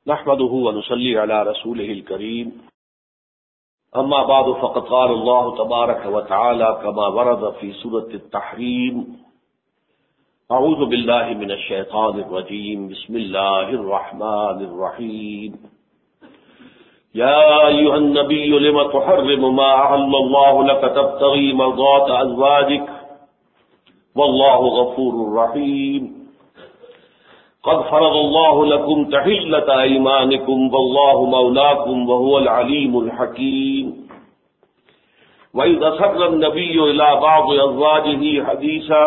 نحمده ونصلي على رسوله الكريم اما بعد فقد قال الله تبارك وتعالى كما ورد في سورة التحريم اعوذ بالله من الشيطان الرجيم بسم الله الرحمن الرحيم يا ايها النبي لم تحرم ما احل الله لك تبتغي مرضات ازواجك والله غفور رحيم قد فرض الله لكم تحلة أيمانكم والله مولاكم وهو العليم الحكيم وإذا أسر النبي إلى بعض أزواجه حديثا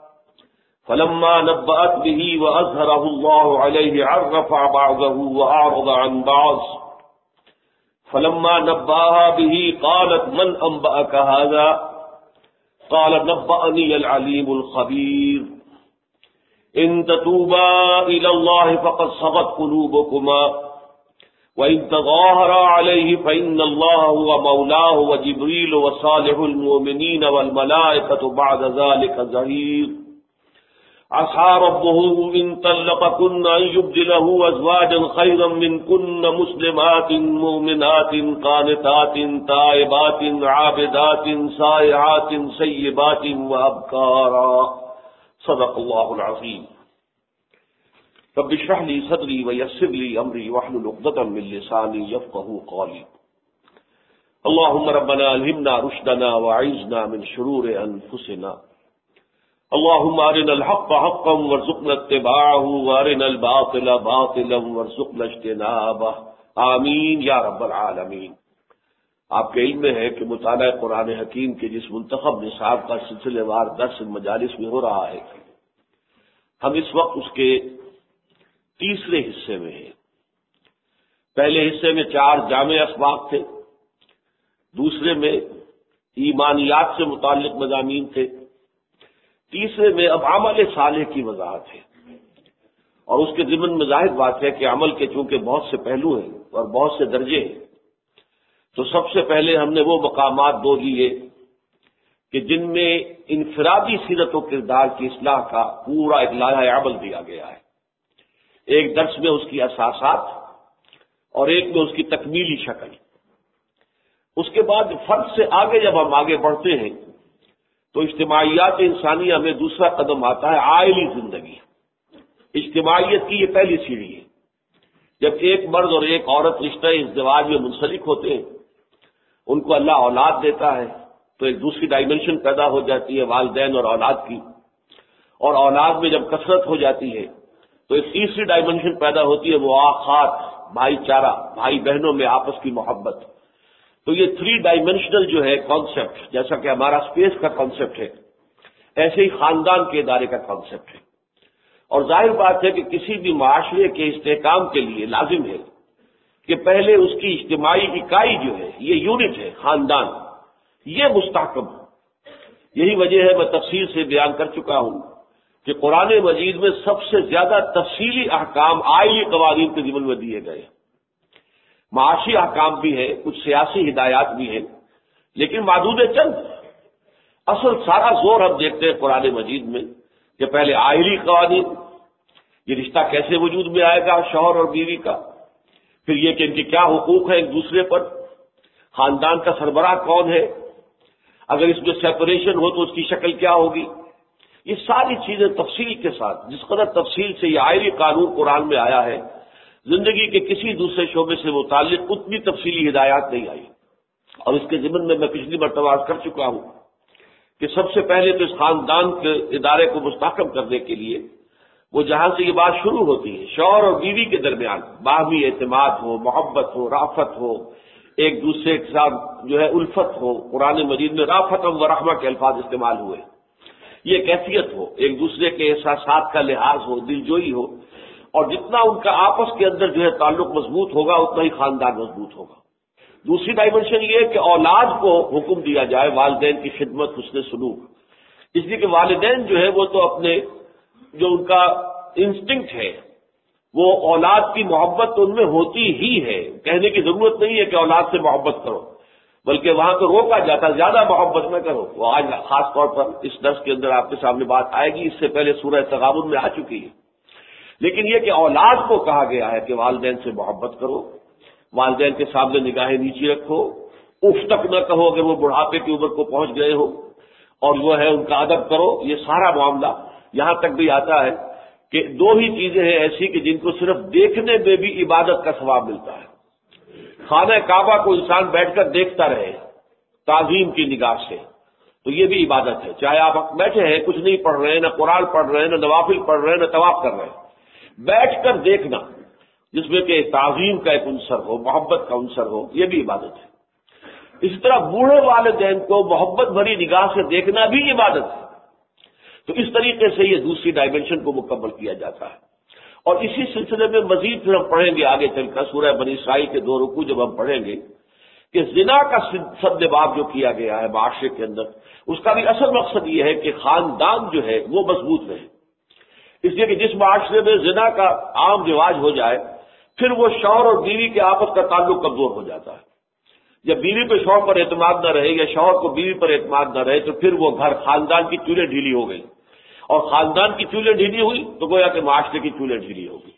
فلما نبأت به وأظهره الله عليه عرف بعضه وأعرض عن بعض فلما نبأها به قالت من أنبأك هذا قال نبأني العليم الخبير ان تتوبا الى الله فقد صغت قلوبكما وان تظاهرا عليه فان الله هو مولاه وجبريل وصالح المؤمنين والملائكة بعد ذلك ظهير عسى ربه ان طلقكن ان يبدله ازواجا خيرا منكن مسلمات مؤمنات قانتات تائبات عابدات سائحات سيبات وابكارا صدق الله العظيم رب اشرح لي صدري ويسر لي امري واحلل عقدة من لساني يفقهوا قولي اللهم ربنا الهمنا رشدنا واعذنا من شرور انفسنا اللهم ارنا الحق حقا وارزقنا اتباعه وارنا الباطل باطلا وارزقنا اجتنابه آمین یا رب العالمین۔ آپ کے علم میں ہے کہ مطالعہ قرآن حکیم کے جس منتخب نصاب کا سلسلے وار درس مجالس میں ہو رہا ہے، ہم اس وقت اس کے تیسرے حصے میں ہیں۔ پہلے حصے میں 4 جامع اسباق تھے، دوسرے میں ایمانیات سے متعلق مضامین تھے، تیسرے میں اب عمل صالح کی وضاحت ہے۔ اور اس کے ضمن میں ظاہر بات ہے کہ عمل کے چونکہ بہت سے پہلو ہیں اور بہت سے درجے ہیں، تو سب سے پہلے ہم نے وہ مقامات دو لیے کہ جن میں انفرادی سیرت و کردار کی اصلاح کا پورا ایک لائحہ عمل دیا گیا ہے۔ ایک درس میں اس کی اساسات اور ایک میں اس کی تکمیلی شکل۔ اس کے بعد فرد سے آگے جب ہم آگے بڑھتے ہیں تو اجتماعیات انسانیہ میں دوسرا قدم آتا ہے عائلی زندگی۔ اجتماعیت کی یہ پہلی سیڑھی ہے۔ جب ایک مرد اور ایک عورت رشتہ ازدواج میں منسلک ہوتے ہیں، ان کو اللہ اولاد دیتا ہے تو ایک دوسری ڈائمنشن پیدا ہو جاتی ہے والدین اور اولاد کی، اور اولاد میں جب کثرت ہو جاتی ہے تو ایک تیسری ڈائمنشن پیدا ہوتی ہے مواخات، بھائی چارہ، بھائی بہنوں میں آپس کی محبت۔ تو یہ 3 ڈائمنشنل جو ہے کانسیپٹ، جیسا کہ ہمارا اسپیس کا کانسیپٹ ہے، ایسے ہی خاندان کے ادارے کا کانسیپٹ ہے۔ اور ظاہر بات ہے کہ کسی بھی معاشرے کے استحکام کے لیے لازم ہے کہ پہلے اس کی اجتماعی اکائی جو ہے، یہ یونٹ ہے خاندان، یہ مستحکم ہو۔ یہی وجہ ہے، میں تفصیل سے بیان کر چکا ہوں کہ قرآن مجید میں سب سے زیادہ تفصیلی احکام عائلی قوانین کے ضمن میں دیے گئے۔ معاشی احکام بھی ہیں، کچھ سیاسی ہدایات بھی ہیں، لیکن معدود چند۔ اصل سارا زور ہم دیکھتے ہیں قرآن مجید میں کہ پہلے عائلی قوانین، یہ رشتہ کیسے وجود میں آئے گا شوہر اور بیوی کا، پھر یہ کہ ان کے کیا حقوق ہیں ایک دوسرے پر، خاندان کا سربراہ کون ہے، اگر اس میں سیپریشن ہو تو اس کی شکل کیا ہوگی، یہ ساری چیزیں تفصیل کے ساتھ، جس قدر تفصیل سے یہ عائلی قانون قرآن میں آیا ہے، زندگی کے کسی دوسرے شعبے سے متعلق اتنی تفصیلی ہدایات نہیں آئی۔ اور اس کے ضمن میں پچھلی مرتبہ عرض کر چکا ہوں کہ سب سے پہلے تو اس خاندان کے ادارے کو مستحکم کرنے کے لیے وہ جہاں سے یہ بات شروع ہوتی ہے، شوہر اور بیوی کے درمیان باہمی اعتماد ہو، محبت ہو، رافت ہو، ایک دوسرے کے ساتھ جو ہے الفت ہو۔ قرآن مجید میں رافت و رحمہ کے الفاظ استعمال ہوئے، یہ کیفیت ہو، ایک دوسرے کے احساسات کا لحاظ ہو، دلجوئی ہو، اور جتنا ان کا آپس کے اندر جو ہے تعلق مضبوط ہوگا اتنا ہی خاندان مضبوط ہوگا۔ دوسری ڈائمنشن یہ ہے کہ اولاد کو حکم دیا جائے والدین کی خدمت، حسن سلوک، اس لیے کہ والدین جو ہے وہ تو اپنے جو ان کا انسٹنکٹ ہے وہ اولاد کی محبت تو ان میں ہوتی ہی ہے، کہنے کی ضرورت نہیں ہے کہ اولاد سے محبت کرو، بلکہ وہاں تو روکا جاتا زیادہ محبت نہ کرو۔ وہ آج خاص طور پر اس درس کے اندر آپ کے سامنے بات آئے گی، اس سے پہلے سورہ تغابن میں آ چکی ہے۔ لیکن یہ کہ اولاد کو کہا گیا ہے کہ والدین سے محبت کرو، والدین کے سامنے نگاہیں نیچی رکھو، اف تک نہ کہو اگر وہ بڑھاپے کی عمر کو پہنچ گئے ہو، اور وہ ہے ان کا ادب کرو۔ یہ سارا معاملہ یہاں تک بھی آتا ہے کہ دو ہی چیزیں ہیں ایسی کہ جن کو صرف دیکھنے میں بھی عبادت کا ثواب ملتا ہے۔ خانہ کعبہ کو انسان بیٹھ کر دیکھتا رہے تعظیم کی نگاہ سے، تو یہ بھی عبادت ہے۔ چاہے آپ بیٹھے ہیں، کچھ نہیں پڑھ رہے ہیں، نہ قرآن پڑھ رہے ہیں، نہ نوافل پڑھ رہے ہیں، نہ طواف کر رہے ہیں، بیٹھ کر دیکھنا جس میں کہ تعظیم کا ایک عنصر ہو، محبت کا عنصر ہو، یہ بھی عبادت ہے۔ اسی طرح بوڑھے والدین کو محبت بھری نگاہ سے دیکھنا بھی عبادت ہے۔ تو اس طریقے سے یہ دوسری ڈائمنشن کو مکمل کیا جاتا ہے۔ اور اسی سلسلے میں مزید پھر ہم پڑھیں گے آگے چل کر سورہ بنی اسرائیل کے 2 رکوع جب ہم پڑھیں گے کہ زنا کا سد باب جو کیا گیا ہے معاشرے کے اندر، اس کا بھی اصل مقصد یہ ہے کہ خاندان جو ہے وہ مضبوط رہے۔ اس لیے کہ جس معاشرے میں زنا کا عام رواج ہو جائے پھر وہ شوہر اور بیوی کے آپس کا تعلق کمزور ہو جاتا ہے۔ جب بیوی پہ شوہر پر اعتماد نہ رہے یا شوہر کو بیوی پر اعتماد نہ رہے تو پھر وہ گھر خاندان کی چولیں ڈھیلی ہو گئی، اور خاندان کی چولیں ڈھیلی ہوئی تو گویا کہ معاشرے کی چولیں ڈھیلی ہوگی۔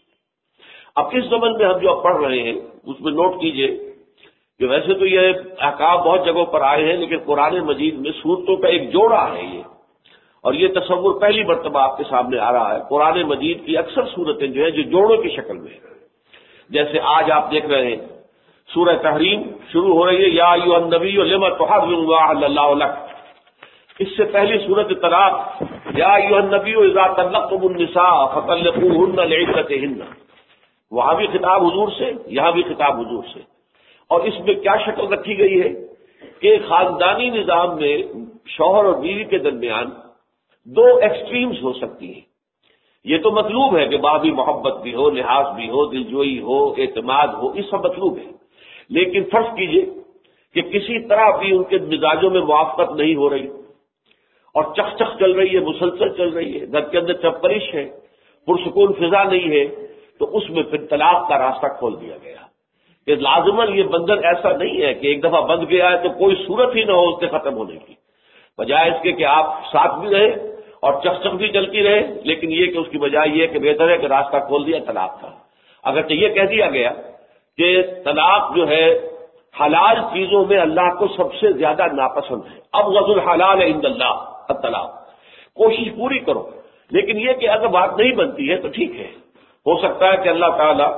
اب اس زمن میں ہم جو اب پڑھ رہے ہیں اس میں نوٹ کیجئے کہ ویسے تو یہ احکام بہت جگہوں پر آئے ہیں، لیکن قرآن مجید میں صورتوں کا ایک جوڑا ہے یہ، اور یہ تصور پہلی مرتبہ آپ کے سامنے آ رہا ہے۔ قرآن مجید کی اکثر صورتیں جو ہیں جو جوڑوں کی شکل میں ہیں، جیسے آج آپ دیکھ رہے ہیں سورہ تحریم شروع ہو رہی ہے، یا ایھا النبی لما تحرم ما احل اللہ لک۔ اس سے پہلی سورۃ طلاق، یا ایھا النبی اذا طلقتم النساء فطلقوهن لعدتهن، وہاں بھی خطاب حضور سے، یہاں بھی خطاب حضور سے۔ اور اس میں کیا شکل رکھی گئی ہے کہ خاندانی نظام میں شوہر اور بیوی کے درمیان 2 ایکسٹریمز ہو سکتی ہیں۔ یہ تو مطلوب ہے کہ باہمی محبت بھی ہو، لحاظ بھی ہو، دلجوئی ہو، اعتماد ہو، یہ سب مطلوب ہے، لیکن فرض کیجئے کہ کسی طرح بھی ان کے مزاجوں میں موافقت نہیں ہو رہی اور چخ چخ چل رہی ہے، مسلسل چل رہی ہے، گھر کے اندر چپرش ہے، پرسکون فضا نہیں ہے، تو اس میں پھر طلاق کا راستہ کھول دیا گیا کہ لازماً یہ بندھن ایسا نہیں ہے کہ ایک دفعہ بندھ گیا ہے تو کوئی صورت ہی نہ ہو اس کے ختم ہونے کی، بجائے اس کے کہ آپ ساتھ بھی رہیں اور چخ چخ بھی چلتی رہے، لیکن یہ کہ اس کی بجائے یہ کہ بہتر ہے کہ راستہ کھول دیا طلاق کا۔ اگرچہ یہ کہہ دیا گیا کہ طلاق جو ہے حلال چیزوں میں اللہ کو سب سے زیادہ ناپسند ہے، ابغض الحلال عند اللہ الطلاق، کوشش پوری کرو، لیکن یہ کہ اگر بات نہیں بنتی ہے تو ٹھیک ہے، ہو سکتا ہے کہ اللہ تعالیٰ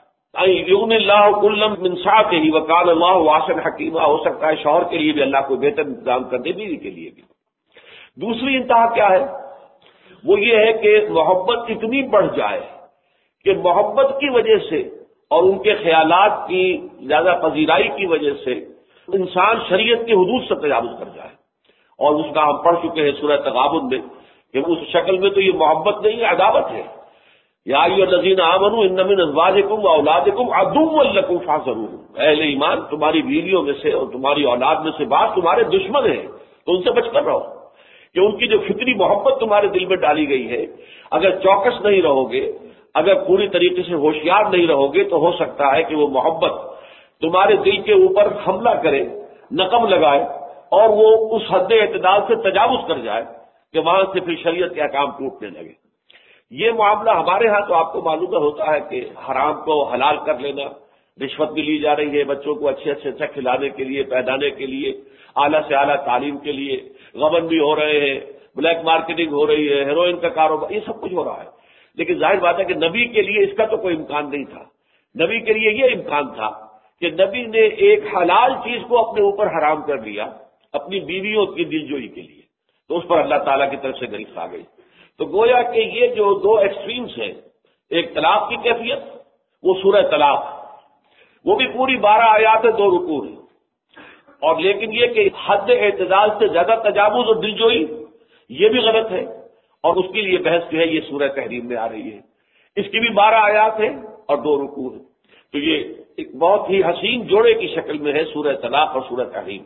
یغنی اللہ کلا من سعتہ وکان اللہ واسعا حکیما، ہو سکتا ہے شوہر کے لیے بھی اللہ کو بہتر انتظام کر دے، بیوی کے لیے بھی۔ دوسری انتہا کیا ہے؟ وہ یہ ہے کہ محبت اتنی بڑھ جائے کہ محبت کی وجہ سے اور ان کے خیالات کی زیادہ پذیرائی کی وجہ سے انسان شریعت کی حدود سے تجاوز کر جائے، اور اس کا ہم پڑھ چکے ہیں سورہ تغابن میں کہ اس شکل میں تو یہ محبت نہیں ہے، عداوت ہے۔ یا ایھا الذین آمنوا ان من ازواجکم واولادکم عدوا لکم فاحذروہم، اہل ایمان تمہاری بیویوں میں سے اور تمہاری اولاد میں سے بعض تمہارے دشمن ہیں تو ان سے بچ کر رہو، کہ ان کی جو فطری محبت تمہارے دل میں ڈالی گئی ہے، اگر چوکس نہیں رہو گے، اگر پوری طریقے سے ہوشیار نہیں رہو گے تو ہو سکتا ہے کہ وہ محبت تمہارے دل کے اوپر حملہ کرے، نقم لگائے، اور وہ اس حد اعتدال سے تجاوز کر جائے کہ وہاں سے پھر شریعت کے احکام ٹوٹنے لگے۔ یہ معاملہ ہمارے ہاں تو آپ کو معلوم ہوتا ہے کہ حرام کو حلال کر لینا، رشوت بھی لی جا رہی ہے بچوں کو اچھے سے اچھا کھلانے کے لیے، پہنانے کے لیے، اعلیٰ سے اعلیٰ تعلیم کے لیے، غبن بھی ہو رہے ہیں، بلیک مارکیٹنگ ہو رہی ہے، ہیروئن کا کاروبار، یہ سب کچھ ہو رہا ہے۔ لیکن ظاہر بات ہے کہ نبی کے لیے اس کا تو کوئی امکان نہیں تھا۔ نبی کے لیے یہ امکان تھا کہ نبی نے ایک حلال چیز کو اپنے اوپر حرام کر دیا اپنی بیویوں کی دلجوئی کے لیے، تو اس پر اللہ تعالیٰ کی طرف سے گرفت آ گئی۔ تو گویا کہ یہ جو 2 ایکسٹریمز ہیں، ایک طلاق کی کیفیت، وہ سورہ طلاق، وہ بھی پوری 12 آیات 2 رکوع ہیں، اور لیکن یہ کہ حد اعتدال سے زیادہ تجاوز اور دلجوئی یہ بھی غلط ہے، اور اس کے لیے بحث جو ہے یہ سورہ تحریم میں آ رہی ہے۔ اس کی بھی 12 آیات ہیں اور 2 رکوع ہیں، تو یہ ایک بہت ہی حسین جوڑے کی شکل میں ہے سورہ طلاق اور سورہ تحریم۔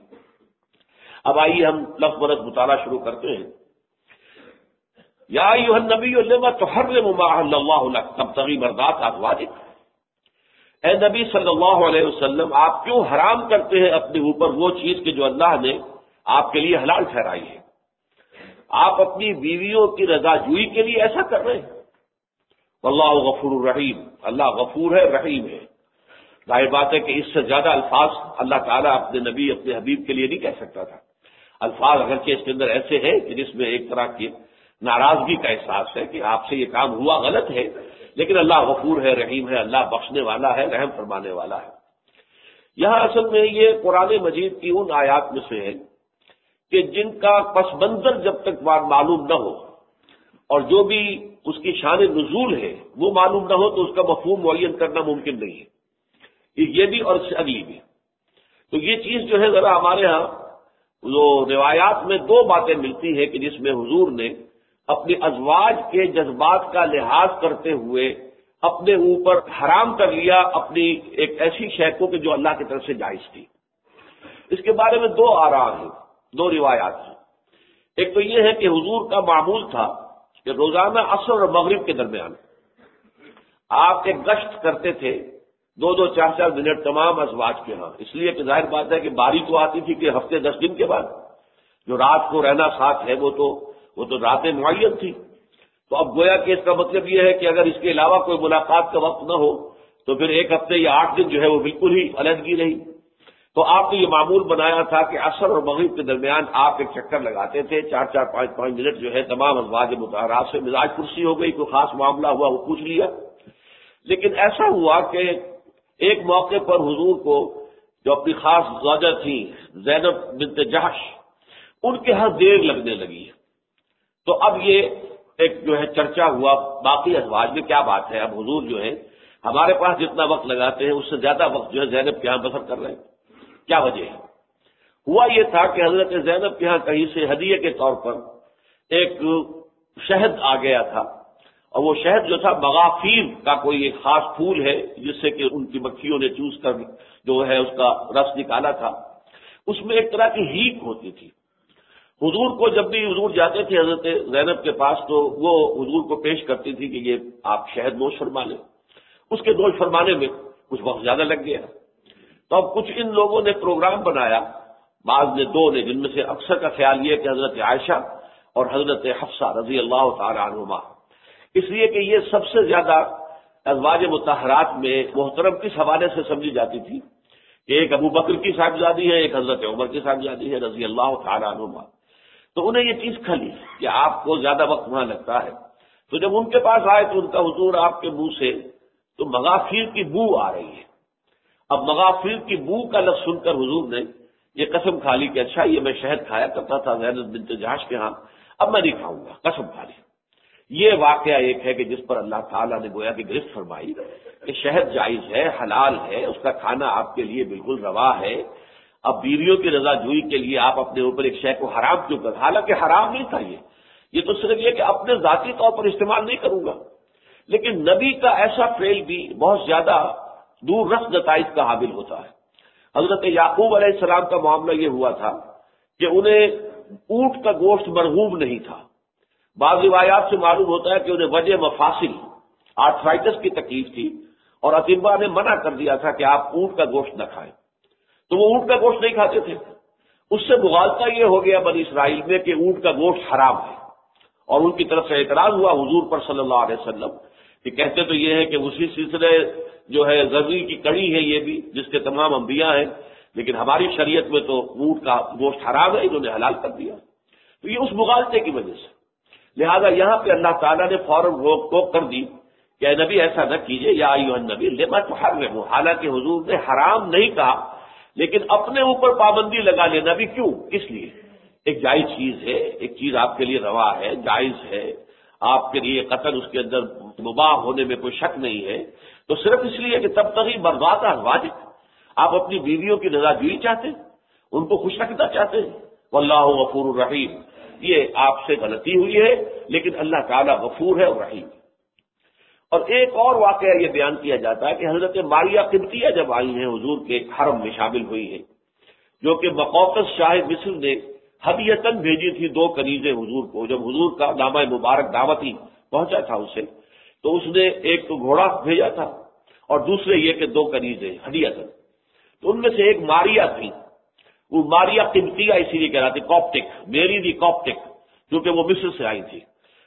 اب آئیے ہم لفظ برس مطالعہ شروع کرتے ہیں۔ یا ایھا النبی لما تحرم ما احل اللہ لک تبتغی مرضات ازواجک، اے نبی صلی اللہ علیہ وسلم آپ کیوں حرام کرتے ہیں اپنے اوپر وہ چیز کہ جو اللہ نے آپ کے لیے حلال ٹھہرائی ہے؟ آپ اپنی بیویوں کی رضا جوئی کے لیے ایسا کر رہے ہیں؟ واللہ غفور الرحیم، اللہ غفور ہے، رحیم ہے۔ ظاہر بات ہے کہ اس سے زیادہ الفاظ اللہ تعالیٰ اپنے نبی اپنے حبیب کے لیے نہیں کہہ سکتا تھا۔ الفاظ اگرچہ اس کے اندر ایسے ہیں کہ جس میں ایک طرح کی ناراضگی کا احساس ہے کہ آپ سے یہ کام ہوا غلط ہے، لیکن اللہ غفور ہے، رحیم ہے، اللہ بخشنے والا ہے، رحم فرمانے والا ہے۔ یہاں اصل میں یہ قرآن مجید کی ان آیات میں سے ہے کہ جن کا پس منظر جب تک معلوم نہ ہو اور جو بھی اس کی شان نزول ہے وہ معلوم نہ ہو تو اس کا مفہوم معین کرنا ممکن نہیں ہے، یہ بھی اور اس سے اگلی بھی۔ تو یہ چیز جو ہے ذرا ہمارے ہاں جو روایات میں دو باتیں ملتی ہیں کہ جس میں حضور نے اپنی ازواج کے جذبات کا لحاظ کرتے ہوئے اپنے اوپر حرام کر لیا اپنی ایک ایسی شے کو کہ جو اللہ کی طرف سے جائز تھی۔ اس کے بارے میں دو آراء ہیں، دو روایات ہیں۔ ایک تو یہ ہے کہ حضور کا معمول تھا کہ روزانہ عصر اور مغرب کے درمیان آپ ایک گشت کرتے تھے، 2-2 4-4 منٹ تمام ازواج کے ہاں، اس لیے کہ ظاہر بات ہے کہ باری تو آتی تھی کہ ہفتے 10 دن کے بعد جو رات کو رہنا ساتھ ہے وہ تو راتیں معین تھی۔ تو اب گویا کہ اس کا مطلب یہ ہے کہ اگر اس کے علاوہ کوئی ملاقات کا وقت نہ ہو تو پھر 1 ہفتے یا 8 دن جو ہے وہ بالکل ہی علیحدگی رہی۔ تو آپ نے یہ معمول بنایا تھا کہ عصر اور مغرب کے درمیان آپ ایک چکر لگاتے تھے، 4-4 5-5 منٹ جو ہے تمام ازواج مطہرات سے مزاج پرسی ہو گئی، کوئی خاص معاملہ ہوا وہ پوچھ لیا۔ لیکن ایسا ہوا کہ ایک موقع پر حضور کو جو اپنی خاص زوجہ تھیں زینب بنت جحش، ان کے ہاں دیر لگنے لگی۔ تو اب یہ ایک جو ہے چرچا ہوا باقی ازواج میں، کیا بات ہے اب حضور جو ہے ہمارے پاس جتنا وقت لگاتے ہیں اس سے زیادہ وقت جو ہے زینب کے ہاں بسر کر رہے ہیں، کیا وجہ ہے؟ ہوا یہ تھا کہ حضرت زینب کے ہاں کہیں سے ہدیے کے طور پر ایک شہد آ گیا تھا، اور وہ شہد جو تھا مغافیر کا کوئی ایک خاص پھول ہے جس سے کہ ان کی مکھیوں نے چوس کر جو ہے اس کا رس نکالا تھا، اس میں ایک طرح کی ہیک ہوتی تھی۔ حضور کو جب بھی حضور جاتے تھے حضرت زینب کے پاس تو وہ حضور کو پیش کرتی تھی کہ یہ آپ شہد نوش فرما لیں۔ اس کے نوش فرمانے میں کچھ وقت زیادہ لگ گیا، تو اب کچھ ان لوگوں نے پروگرام بنایا، بعض نے 2 نے، جن میں سے اکثر کا خیال یہ کہ حضرت عائشہ اور حضرت حفصہ رضی اللہ تعالی عنہما، اس لیے کہ یہ سب سے زیادہ ازواج مطہرات میں محترم کس حوالے سے سمجھی جاتی تھی کہ ایک ابو بکر کی صاحبزادی ہے، ایک حضرت عمر کی صاحبزادی ہے رضی اللہ تعالی عنہما۔ تو انہیں یہ چیز کھلی کہ آپ کو زیادہ وقت وہاں لگتا ہے، تو جب ان کے پاس آئے تو ان کا حضور آپ کے منہ سے تو مغافیر کی بو آ رہی ہے۔ اب مغافیر کی بو کا لفظ سن کر حضور نے یہ قسم کھا لی کہ اچھا یہ میں شہد کھایا کرتا تھا زینب بنت جحش کے ہاں، اب میں نہیں کھاؤں گا، قسم کھا لی۔ یہ واقعہ ایک ہے کہ جس پر اللہ تعالیٰ نے گویا کہ گرفت فرمائی کہ شہد جائز ہے، حلال ہے، اس کا کھانا آپ کے لیے بالکل روا ہے۔ اب بیویوں کی رضا جوئی کے لیے آپ اپنے اوپر ایک شے کو حرام کیوں کر، حالانکہ حرام نہیں تھا یہ تو صرف یہ کہ اپنے ذاتی طور پر استعمال نہیں کروں گا، لیکن نبی کا ایسا فعل بھی بہت زیادہ دور رس نتائج کا حامل ہوتا ہے۔ حضرت یعقوب علیہ السلام کا معاملہ یہ ہوا تھا کہ انہیں اونٹ کا گوشت مرغوب نہیں تھا، بعض روایات سے معلوم ہوتا ہے کہ انہیں وجہ مفاصل آرتھرائٹس کی تکلیف تھی اور اطباء نے منع کر دیا تھا کہ آپ اونٹ کا گوشت نہ کھائیں، تو وہ اونٹ کا گوشت نہیں کھاتے تھے۔ اس سے مغالطہ یہ ہو گیا بنی اسرائیل میں کہ اونٹ کا گوشت حرام ہے، اور ان کی طرف سے اعتراض ہوا حضور پر صلی اللہ علیہ وسلم کہ کہتے تو یہ ہے کہ اسی سلسلے جو ہے ضروری کی کڑی ہے یہ بھی جس کے تمام انبیاء ہیں، لیکن ہماری شریعت میں تو اونٹ کا گوشت حرام ہے، انہوں نے حلال کر دیا۔ تو یہ اس مغالطے کی وجہ سے، لہذا یہاں پہ اللہ تعالیٰ نے فوراً روک ٹوک کر دی کہ اے نبی ایسا نہ کیجیے، یا ایھا النبی لما تحرم، حالانکہ حضور نے حرام نہیں کہا لیکن اپنے اوپر پابندی لگا لینا بھی کیوں، کس لیے؟ ایک جائز چیز ہے، ایک چیز آپ کے لیے روا ہے، جائز ہے، آپ کے لیے قطعاً اس کے اندر مباح ہونے میں کوئی شک نہیں ہے، تو صرف اس لیے کہ تبتغی مرضات ازواجک، آپ اپنی بیویوں کی رضا جوئی چاہتے ہیں، ان کو خوش رکھنا چاہتے ہیں۔ واللہ غفور الرحیم، یہ آپ سے غلطی ہوئی ہے لیکن اللہ تعالیٰ غفور ہے اور رحیم۔ اور ایک اور واقعہ یہ بیان کیا جاتا ہے کہ حضرت ماریہ قبطیہ جب آئی ہیں حضور کے حرم میں شامل ہوئی ہیں، جو کہ مقوقس شاہ مصر نے ہدیتاً بھیجی تھی 2 کنیزیں حضور کو، جب حضور کا نامہ مبارک دعوتی پہنچا تھا اسے، تو اس نے ایک تو گھوڑا بھیجا تھا اور دوسرے یہ کہ 2 کنیزیں ہدیتاً، تو ان میں سے ایک ماریہ تھی، وہ ماریہ قبطیہ اسی لیے کہلاتی، کاپٹک، میری دی کاپٹک، کیونکہ وہ مصر سے آئی تھی۔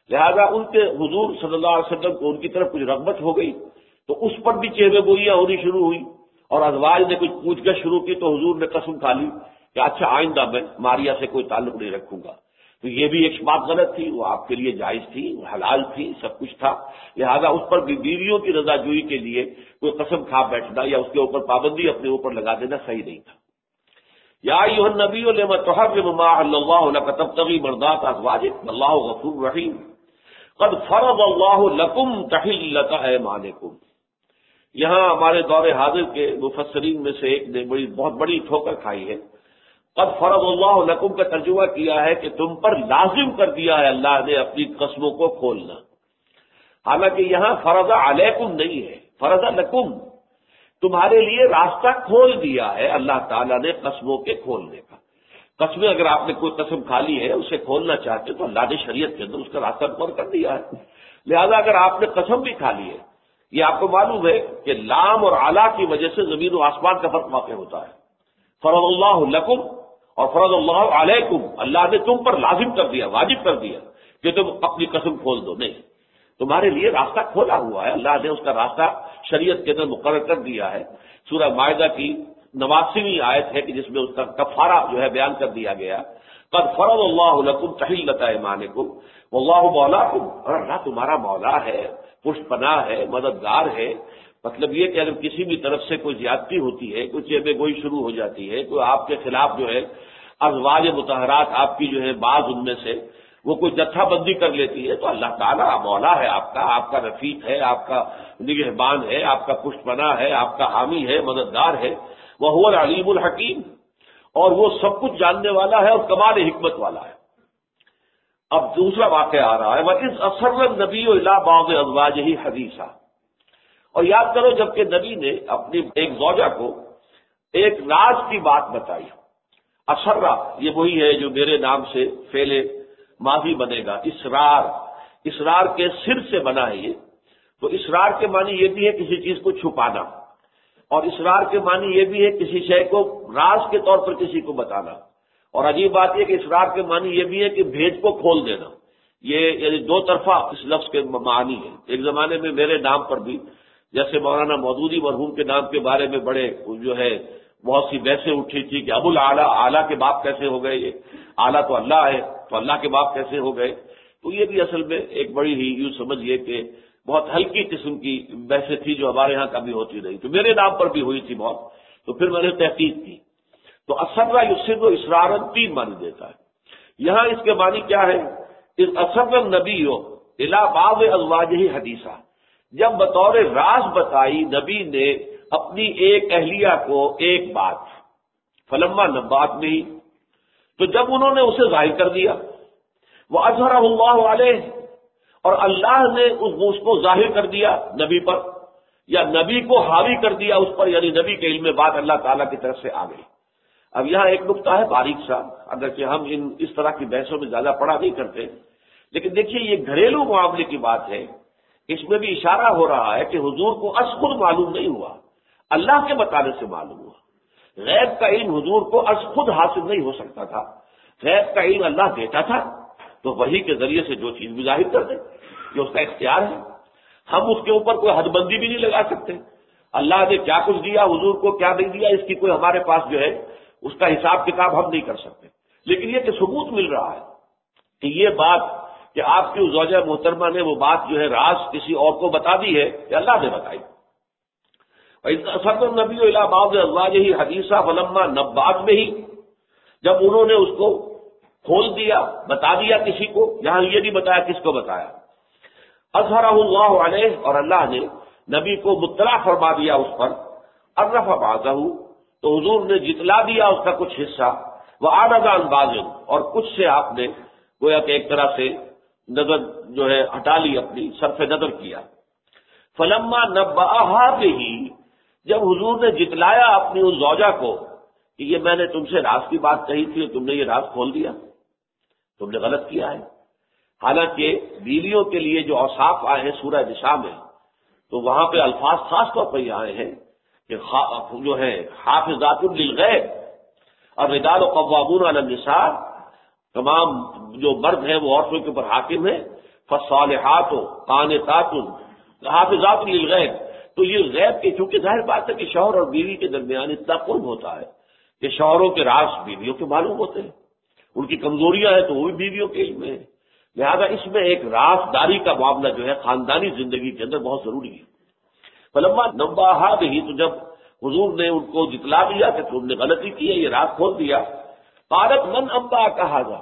لہذا ان کے حضور صلی اللہ علیہ وسلم کو ان کی طرف کچھ رغبت ہو گئی تو اس پر بھی چہرے گوئیاں ہونی شروع ہوئی، اور ازواج نے کچھ پوچھ گچھ شروع کی تو حضور نے قسم کھا لی کہ اچھا آئندہ میں ماریا سے کوئی تعلق نہیں رکھوں گا. تو یہ بھی ایک بات غلط تھی، وہ آپ کے لیے جائز تھی، حلال تھی، سب کچھ تھا، لہذا اس پر بھی بیویوں کی رضا جوئی کے لیے کوئی قسم کھا بیٹھنا یا اس کے اوپر پابندی اپنے اوپر لگا دینا صحیح نہیں تھا. یا ایھا النبی لما تحرم ما احل اللہ لک تبتغی مرضات ازواجک واللہ غفور رحیم قد فرض اللہ لکم تحلۃ ایمانکم. یہاں ہمارے دور حاضر کے مفسرین میں سے ایک نے بہت بڑی ٹھوکر کھائی ہے. قد فرض اللہ لکم کا ترجمہ کیا ہے کہ تم پر لازم کر دیا ہے اللہ نے اپنی قسموں کو کھولنا، حالانکہ یہاں فرض علیکم نہیں ہے، فرض لکم، تمہارے لیے راستہ کھول دیا ہے اللہ تعالیٰ نے قسموں کے کھولنے کا. قسمیں اگر آپ نے کوئی قسم کھا لی ہے اسے کھولنا چاہتے تو اللہ نے شریعت کے اندر اس کا راستہ مقرر کر دیا ہے. لہذا اگر آپ نے قسم بھی کھا لی ہے، یہ آپ کو معلوم ہے کہ لام اور اعلیٰ کی وجہ سے زمین و آسمان کا فرق واقع ہوتا ہے. فرض اللہ لکم اور فرض اللہ علیکم، اللہ نے تم پر لازم کر دیا، واجب کر دیا کہ تم اپنی قسم کھول دو. نہیں، تمہارے لیے راستہ کھولا ہوا ہے، اللہ نے اس کا راستہ شریعت کے اندر مقرر کر دیا ہے. سورہ مائدہ کی 89ویں آیت ہے کہ جس میں اس کا کفارہ جو ہے بیان کر دیا گیا. قد فرض اللہ لکم تحلۃ ایمانکم واللہ مولاکم، اور اللہ تمہارا مولا ہے، پشت پناہ ہے، مددگار ہے. مطلب یہ کہ اگر کسی بھی طرف سے کوئی زیادتی ہوتی ہے، کوئی چیبے گوئی شروع ہو جاتی ہے، کوئی آپ کے خلاف جو ہے ازواج مطہرات آپ کی جو ہے بعض ان میں سے وہ کوئی جتھا بندی کر لیتی ہے، تو اللہ تعالیٰ مولا ہے آپ کا رفیق ہے، آپ کا نگہبان ہے، آپ کا پشت پناہ ہے، آپ کا حامی ہے، مددگار ہے. وَهُوَ الْعَلِيمُ الْحَكِيمُ، اور وہ سب کچھ جاننے والا ہے اور کمال حکمت والا ہے. اب دوسرا واقعہ آ رہا ہے، وَإِذْ أَسَرَّ النَّبِيُّ إِلَىٰ بَعْضِ أَزْوَاجِهِ حَدِيثًا، اور یاد کرو جبکہ نبی نے اپنی ایک زوجہ کو ایک راز کی بات بتائی. اسرا یہ وہی ہے جو میرے نام سے فعل ماضی بنے گا. اسرار کے سر سے بنا ہے یہ. تو اسرار کے معنی یہ بھی ہے کسی چیز کو چھپانا، اور اسرار کے معنی یہ بھی ہے کسی شے کو راز کے طور پر کسی کو بتانا. اور عجیب بات یہ کہ اسرار کے معنی یہ بھی ہے کہ بھید کو کھول دینا. یہ یعنی دو طرفہ اس لفظ کے معنی ہے. ایک زمانے میں میرے نام پر بھی جیسے مولانا مودودی مرحوم کے نام کے بارے میں بڑے جو ہے بہت سی بحثیں اٹھی تھی کہ ابو الاعلیٰ، اعلیٰ کے باپ کیسے ہو گئے، یہ اعلیٰ تو اللہ ہے تو اللہ کے باپ کیسے ہو گئے. تو یہ بھی اصل میں ایک بڑی ہی یوں سمجھیے کہ بہت ہلکی قسم کی بحثیں تھی جو ہمارے ہاں کبھی ہوتی رہی. تو میرے نام پر بھی ہوئی تھی بہت، تو پھر میں نے تحقیق کی. تو اسرا یسر و اسرارن 3 معنی دیتا ہے. یہاں اس کے معنی کیا ہے؟ اس اسر النبی الی بعض ازواجہ حدیثا، جب بطور راز بتائی نبی نے اپنی ایک اہلیہ کو ایک بات، فلما نبات میں ہی، تو جب انہوں نے اسے ظاہر کر دیا، وہ اظہرہ اللہ علیہ، اور اللہ نے اس کو ظاہر کر دیا نبی پر، یا نبی کو حاوی کر دیا اس پر، یعنی نبی کے علم بات اللہ تعالیٰ کی طرف سے آ گئی. اب یہاں ایک نقطہ ہے باریک سا، اگرچہ ہم اس طرح کی بحثوں میں زیادہ پڑھا نہیں کرتے، لیکن دیکھیے یہ گھریلو معاملے کی بات ہے. اس میں بھی اشارہ ہو رہا ہے کہ حضور کو از خود معلوم نہیں ہوا، اللہ کے بتانے سے معلوم ہوا. غیب کا علم حضور کو از خود حاصل نہیں ہو سکتا تھا. غیب کا علم اللہ دیتا تھا تو وحی کے ذریعے سے جو چیز بھی ظاہر کر دے، یہ اس کا اختیار ہے. ہم اس کے اوپر کوئی حد بندی بھی نہیں لگا سکتے. اللہ نے کیا کچھ دیا حضور کو، کیا نہیں دیا، اس کی کوئی ہمارے پاس جو ہے اس کا حساب کتاب ہم نہیں کر سکتے. لیکن یہ کہ ثبوت مل رہا ہے کہ یہ بات کہ آپ کی زوجہ محترمہ نے وہ بات جو ہے راز کسی اور کو بتا دی ہے کہ اللہ نے بتائی. اصر النبی الی بعض ازواجہ حدیثا فلما نبات میں ہی، جب انہوں نے اس کو کھول دیا، بتا دیا کسی کو، یہاں یہ نہیں بتایا کس کو بتایا. اظہرہ اللہ علیہ، اور اللہ نے نبی کو مطلع فرما دیا اس پر. عرف بعضہ، تو حضور نے جتلا دیا اس کا کچھ حصہ. وأعرض عن بعض، اور کچھ سے آپ نے گویا کہ ایک طرح سے نظر جو ہے ہٹا لی، اپنی صرف نظر کیا. فلما نبأہا بہ، جب حضور نے جتلایا اپنی اس زوجہ کو کہ یہ میں نے تم سے راز کی بات کہی تھی اور تم نے یہ راز کھول دیا، تم نے غلط کیا ہے. حالانکہ بیویوں کے لیے جو اوصاف آئے ہیں سورہ نساء میں، تو وہاں پہ الفاظ خاص طور پر یہ آئے ہیں کہ جو ہے حافظات للغیب، الرجال قوامون علی النساء، تمام جو مرد ہیں وہ عورتوں کے اوپر حاکم ہیں. فالصالحات قانتات حافظات للغیب، تو یہ غیب کے چونکہ ظاہر بات ہے کہ شوہر اور بیوی کے درمیان اتنا قرب ہوتا ہے کہ شوہروں کے راز بیویوں کے معلوم ہوتے ہیں، ان کی کمزوریاں ہیں تو وہ بھی بیویوں کے علم میں ہے، لہذا اس میں ایک رازداری کا معاملہ جو ہے خاندانی زندگی کے اندر بہت ضروری ہے۔ فلما نباہا بہی، تو جب حضور نے ان کو جتلا دیا کہ تم نے غلطی کی ہے، یہ راز کھول دیا، قالت من انبا کہا،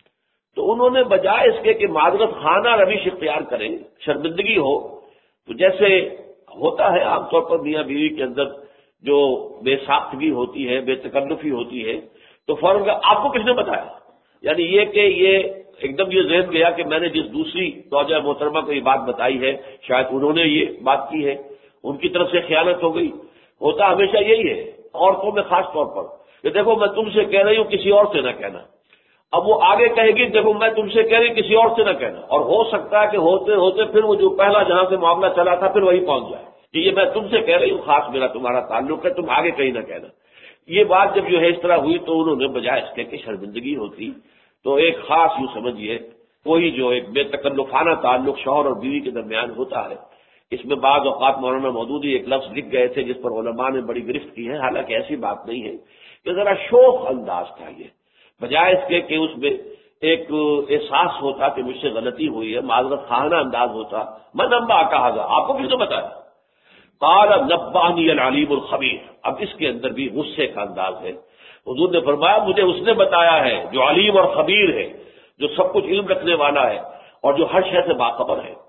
تو انہوں نے بجائے اس کے کہ معذرت خانہ روش اختیار کریں، شرمندگی ہو، تو جیسے ہوتا ہے عام طور پر میاں بیوی کے اندر جو بے ساختگی ہوتی ہے، بے تکلفی ہوتی ہے، تو فوراً آپ کو کس نے بتایا، یعنی یہ کہ یہ ایک دم یہ ذہن گیا کہ میں نے جس دوسری زوجہ محترمہ کو یہ بات بتائی ہے شاید انہوں نے یہ بات کی ہے، ان کی طرف سے خیانت ہو گئی۔ ہوتا ہمیشہ یہی ہے عورتوں میں خاص طور پر کہ دیکھو میں تم سے کہہ رہی ہوں کسی اور سے نہ کہنا، اب وہ آگے کہے گی دیکھو میں تم سے کہہ رہی کسی اور سے نہ کہنا، اور ہو سکتا ہے کہ ہوتے ہوتے پھر وہ جو پہلا جہاں سے معاملہ چلا تھا پھر وہی پہنچ جائے کہ یہ میں تم سے کہہ رہی ہوں، خاص میرا تمہارا تعلق ہے، تم آگے کہیں نہ کہنا۔ یہ بات جب جو ہے اس طرح ہوئی تو انہوں نے بجائے اس کے کہ شرمندگی ہوتی، تو ایک خاص یوں سمجھیے کوئی جو ایک بے تکلفانہ تعلق شوہر اور بیوی کے درمیان ہوتا ہے، اس میں بعض اوقات مولانا مودودی ایک لفظ لکھ گئے تھے جس پر علماء نے بڑی گرفت کی ہے، حالانکہ ایسی بات نہیں ہے، کہ ذرا شوخ انداز تھا یہ، بجائے اس کے کہ اس میں ایک احساس ہوتا کہ مجھ سے غلطی ہوئی ہے، معذرت خواہانہ انداز ہوتا، من انبا کہا، آپ کو کس نے بتایا؟ قال نبأنی العلیم الخبیر، اب اس کے اندر بھی غصے کا انداز ہے، حضور نے فرمایا مجھے اس نے بتایا ہے جو علیم اور خبیر ہے، جو سب کچھ علم رکھنے والا ہے اور جو ہر شے سے باخبر ہے۔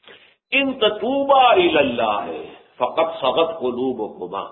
ان تتوبا الی اللہ فقد صغت قلوبکما،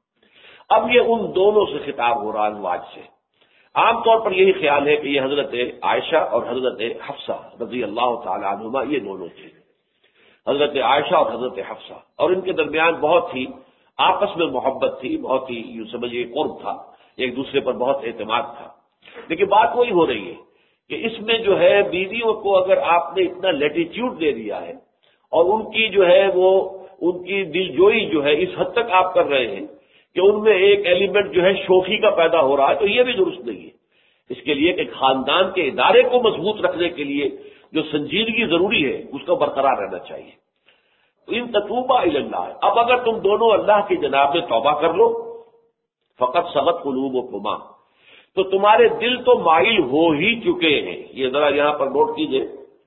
اب یہ ان دونوں سے خطاب ہو رہا ہے ازواج سے۔ عام طور پر یہی خیال ہے کہ یہ حضرت عائشہ اور حضرت حفصہ رضی اللہ تعالی عنہما یہ دونوں تھے، حضرت عائشہ اور حضرت حفصہ، اور ان کے درمیان بہت ہی آپس میں محبت تھی، بہت ہی یوں سمجھیے قرب تھا، ایک دوسرے پر بہت اعتماد تھا۔ لیکن بات وہی ہو رہی ہے کہ اس میں جو ہے بیویوں کو اگر آپ نے اتنا لیٹیٹیوڈ دے دیا ہے اور ان کی جو ہے وہ ان کی دل جوئی جو ہے اس حد تک آپ کر رہے ہیں کہ ان میں ایک ایلیمنٹ جو ہے شوخی کا پیدا ہو رہا ہے، تو یہ بھی درست نہیں ہے۔ اس کے لیے کہ خاندان کے ادارے کو مضبوط رکھنے کے لیے جو سنجیدگی ضروری ہے اس کو برقرار رہنا چاہیے۔ ان تتوبا الی اللہ، اب اگر تم دونوں اللہ کی جناب میں توبہ کر لو، فقط صغت قلوبکما، تو تمہارے دل تو مائل ہو ہی چکے ہیں۔ یہ ذرا یہاں پر نوٹ کیجئے،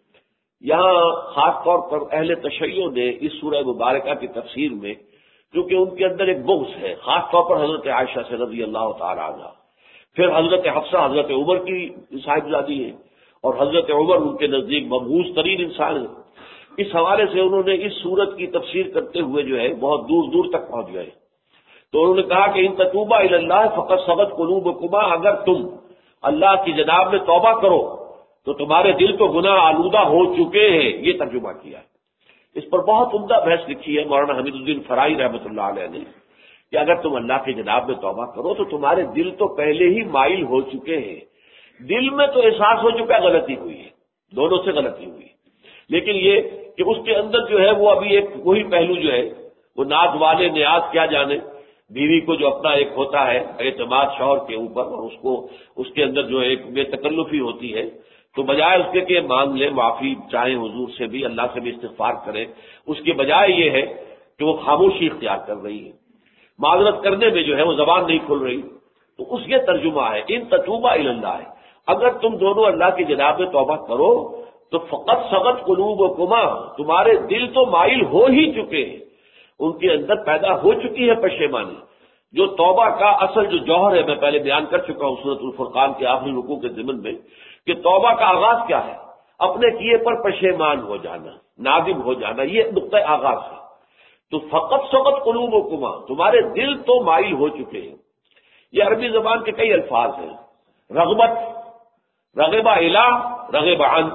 یہاں خاص طور پر اہل تشیع نے اس سورہ مبارکہ کی تفسیر میں کیونکہ ان کے اندر ایک بغض ہے، خاص طور پر حضرت عائشہ سے رضی اللہ تعالی عنہ، پھر حضرت حفصہ حضرت عمر کی صاحبزادی ہے اور حضرت عمر ان کے نزدیک مبغوض ترین انسان ہے، اس حوالے سے انہوں نے اس سورت کی تفسیر کرتے ہوئے جو ہے بہت دور دور تک پہنچ گئے، تو انہوں نے کہا کہ ان تتوبا الی اللہ فقد صغت قلوبکما، اگر تم اللہ کی جناب میں توبہ کرو تو تمہارے دل تو گناہ آلودہ ہو چکے ہیں، یہ ترجمہ کیا ہے۔ اس پر بہت عمدہ بحث لکھی ہے مولانا حمید الدین فرائی رحمۃ اللہ علیہ نے کہ اگر تم اللہ کی جناب میں توبہ کرو تو تمہارے دل تو پہلے ہی مائل ہو چکے ہیں، دل میں تو احساس ہو چکا ہے غلطی ہوئی ہے، دونوں سے غلطی ہوئی، لیکن یہ کہ اس کے اندر جو ہے وہ ابھی ایک وہی پہلو جو ہے وہ ناز والے نیاز کیا جانے، بیوی کو جو اپنا ایک ہوتا ہے اعتماد شوہر کے اوپر اور اس کو اس کے اندر جو ایک بے تکلفی ہوتی ہے، تو بجائے اس کے کہ مانگ لے معافی چاہیں حضور سے بھی، اللہ سے بھی استغفار کرے، اس کے بجائے یہ ہے کہ وہ خاموشی اختیار کر رہی ہے، معذرت کرنے میں جو ہے وہ زبان نہیں کھل رہی، تو اس یہ ترجمہ ہے ان تتوبا الی اللہ ہے، اگر تم دونوں اللہ کی جناب میں توبہ کرو تو فقط صغت قلوبکما، تمہارے دل تو مائل ہو ہی چکے ہیں، ان کے اندر پیدا ہو چکی ہے پشیمانی، جو توبہ کا اصل جو جوہر ہے میں پہلے بیان کر چکا ہوں سورۃ الفرقان کے آخری رکوع کے ضمن میں کہ توبہ کا آغاز کیا ہے، اپنے کیے پر پشیمان ہو جانا، نادم ہو جانا، یہ نقطہ آغاز ہے۔ تو فقط صغت قلوبکما، تمہارے دل تو مائل ہو چکے ہیں، یہ عربی زبان کے کئی الفاظ ہیں، رغبت، رغب الی، رغب عن،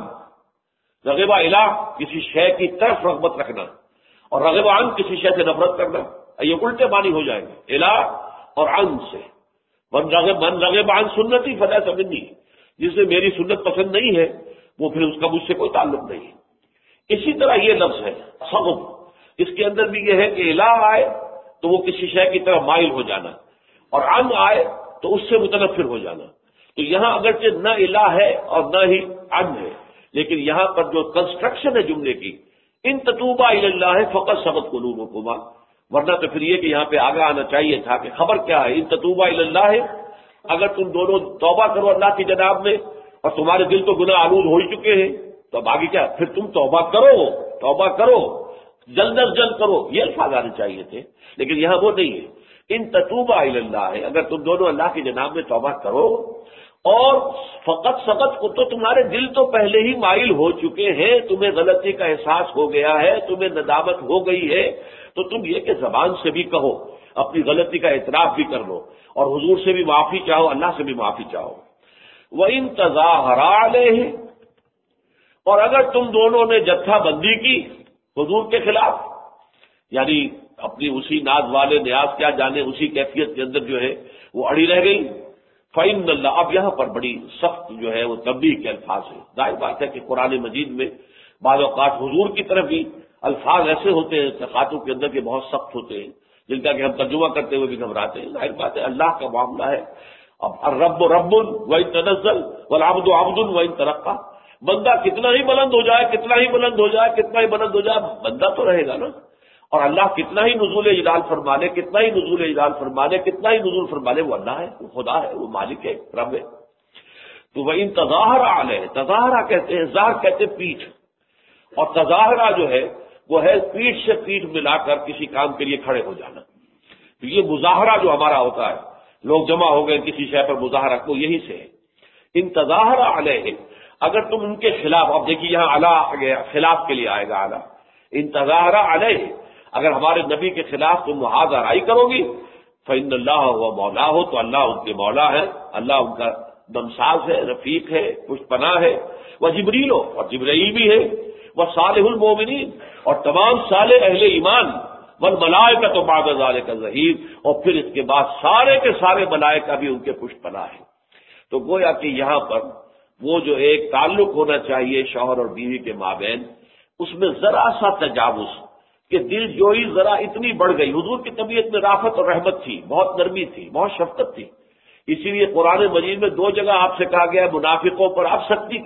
رغب الی کسی شے کی طرف رغبت رکھنا اور رغب عن کسی شے سے نفرت کرنا، یہ الٹے معنی ہو جائیں گے الی اور عن سے، من رغب عن سنتی فلیس منی، جسے میری سنت پسند نہیں ہے وہ پھر اس کا مجھ سے کوئی تعلق نہیں ہے۔ اسی طرح یہ لفظ ہے صغب، اس کے اندر بھی یہ ہے کہ الہ آئے تو وہ کسی شے کی طرف مائل ہو جانا اور عن آئے تو اس سے متنفر ہو جانا، تو یہاں اگرچہ نہ الہ ہے اور نہ ہی عن ہے، لیکن یہاں پر جو کنسٹرکشن ہے جملے کی، ان تتوبا الی اللہ فقط سبت قلوبکما، ورنہ تو پھر یہ کہ یہاں پہ آگے آنا چاہیے تھا کہ خبر کیا ہے، ان تتوبا الی اللہ، اگر تم دونوں توبہ کرو اللہ کی جناب میں، اور تمہارے دل تو گناہ آلود ہو ہی چکے ہیں، تو اب آگے کیا، پھر تم توبہ کرو جلد از جلد کرو، یہ الفاظ آنے چاہیے تھے، لیکن یہاں وہ نہیں ہے، ان تتوبا الی اللہ ہے، اگر تم دونوں اللہ کی جناب میں توبہ کرو، اور فقط سقط کو تو تمہارے دل تو پہلے ہی مائل ہو چکے ہیں، تمہیں غلطی کا احساس ہو گیا ہے، تمہیں ندامت ہو گئی ہے، تو تم یہ کہ زبان سے بھی کہو، اپنی غلطی کا اعتراف بھی کر لو، اور حضور سے بھی معافی چاہو، اللہ سے بھی معافی چاہو۔ وَإِن تَظَاهَرَا عَلَيْهِ، اور اگر تم دونوں نے جتھا بندی کی حضور کے خلاف، یعنی اپنی اسی ناز والے نیاز کیا جانے اسی کیفیت کے اندر جو ہے وہ اڑی رہ گئی، فَإِنَّ اللَّهَ، اب یہاں پر بڑی سخت جو ہے وہ تنبیہ کے الفاظ ہیں۔ ظاہر بات ہے کہ قرآن مجید میں بعض اوقات حضور کی طرف بھی الفاظ ایسے ہوتے ہیں صفاتوں کے اندر کے بہت سخت ہوتے ہیں، جن کا کہ ہم ترجمہ کرتے ہوئے بھی گھبراتے ہیں۔ ظاہر بات ہے اللہ کا معاملہ ہے، اب الرب رب وَإِن تنزل والعبد عبد وَإن ترقى، بندہ کتنا ہی بلند ہو جائے، کتنا ہی بلند ہو جائے، بندہ تو رہے گا نا، اور اللہ کتنا ہی نزول اجلال فرما لے، کتنا ہی نزول فرما لے، وہ اللہ ہے، وہ خدا ہے، وہ مالک ہے، رب ہے۔ تو وَإِن تَظَاهَرَ عَلَيْهِ، تظاہرہ کہتے ہیں، ظاہر کہتے ہیں پیٹھ، اور تظاہرہ جو ہے وہ ہے پیٹھ سے پیٹھ ملا کر کسی کام کے لیے کھڑے ہو جانا۔ تو یہ مظاہرہ جو ہمارا ہوتا ہے، لوگ جمع ہو گئے کسی شے پر مظاہرہ کو، یہی سے ہے۔ ان تظاہرہ علیہ، اگر تم ان کے خلاف، اب دیکھیے یہاں علی آ گیا، خلاف کے لیے آئے گا علی، ان تظاہرہ علیہ، اگر ہمارے نبی کے خلاف تم محاذ آرائی کرو گی، فإن اللہ هو مولا، تو اللہ ان کے مولا ہے، اللہ ان کا دمساز ہے، رفیق ہے، پشت پناہ ہے، وہ جبریل ہو، اور جبرائیل بھی ہے، وہ صالح المومنین، اور تمام صالح اہل ایمان، والملائکۃ بعد ذلک ظہیر، اور پھر اس کے بعد سارے کے سارے ملائکہ بھی ان کے پشت پناہ ہیں۔ تو گویا کہ یہاں پر وہ جو ایک تعلق ہونا چاہیے شوہر اور بیوی کے مابین، اس میں ذرا سا تجاوز کہ دل جوئی ذرا اتنی بڑھ گئی۔ حضور کی طبیعت میں رافت اور رحمت تھی، بہت نرمی تھی، بہت شفقت تھی، اسی لیے قرآن مجید میں 2 جگہ آپ سے کہا گیا ہے منافقوں پر آپ سختی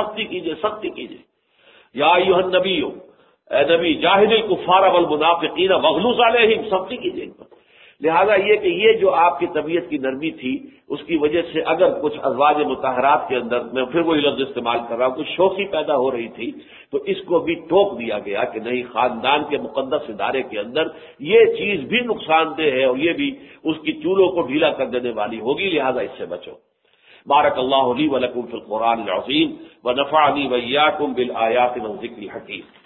کیجئے۔ یا ایھا النبی، اے نبی، جاہد الکفار والمنافقین واغلظ علیہم، سختی کیجئے ان پر۔ لہذا یہ کہ یہ جو آپ کی طبیعت کی نرمی تھی، اس کی وجہ سے اگر کچھ ازواج مطہرات کے اندر، میں پھر وہی لفظ استعمال کر رہا ہوں، کچھ شوخی پیدا ہو رہی تھی، تو اس کو بھی ٹوک دیا گیا کہ نہیں، خاندان کے مقدس ادارے کے اندر یہ چیز بھی نقصان دہ ہے، اور یہ بھی اس کی چولوں کو ڈھیلا کر دینے والی ہوگی، لہذا اس سے بچو۔ بارک اللہ لی ولکم فی القرآن العظیم ونفعنی وإیاکم بالآیات والذکر الحکیم۔